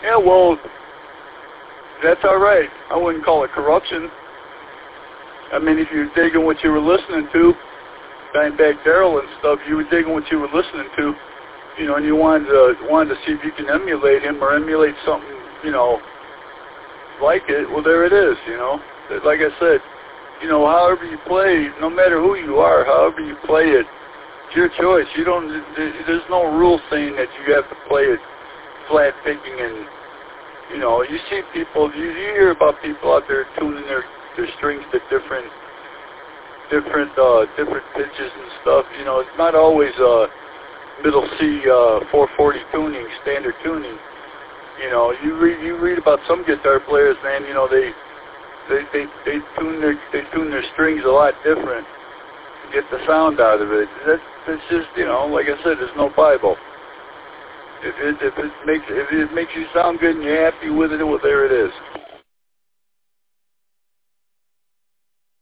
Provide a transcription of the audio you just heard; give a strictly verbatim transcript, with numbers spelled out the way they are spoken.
Yeah, well, that's all right. I wouldn't call it corruption. I mean, if you're digging what you were listening to, Dimebag Darrell and stuff, you were digging what you were listening to, you know, and you wanted to, wanted to see if you can emulate him or emulate something, you know, like it. Well, there it is, you know. Like I said, you know, however you play, no matter who you are, however you play it, it's your choice. You don't, there's no rule saying that you have to play it flat picking and, you know, you see people, you, you hear about people out there tuning their, their strings to different, different, uh, different pitches and stuff. You know, it's not always, uh, middle C, uh, four forty tuning, standard tuning. You know, you read, you read about some guitar players, man, you know, they, they, they, they tune their, they tune their strings a lot different to get the sound out of it. That's, that's just, you know, like I said, there's no Bible. If it, if it makes if it makes you sound good and you're happy with it, well, there it is.